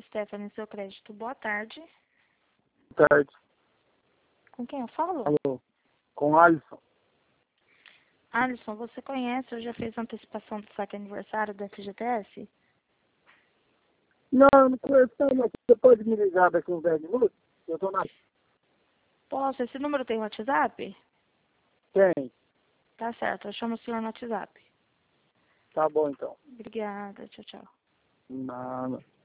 Stephanie, seu crédito. Boa tarde. Boa tarde. Com quem eu falo? Alô. Com Alisson. Alisson, você conhece ou já fez antecipação do saque aniversário do FGTS? Não, eu não conheço não. Você pode me ligar daqui uns 10 minutos? Eu tô na... Posso? Esse número tem WhatsApp? Tem. Tá certo, eu chamo o senhor no WhatsApp. Tá bom, então. Obrigada, tchau, tchau. Nada.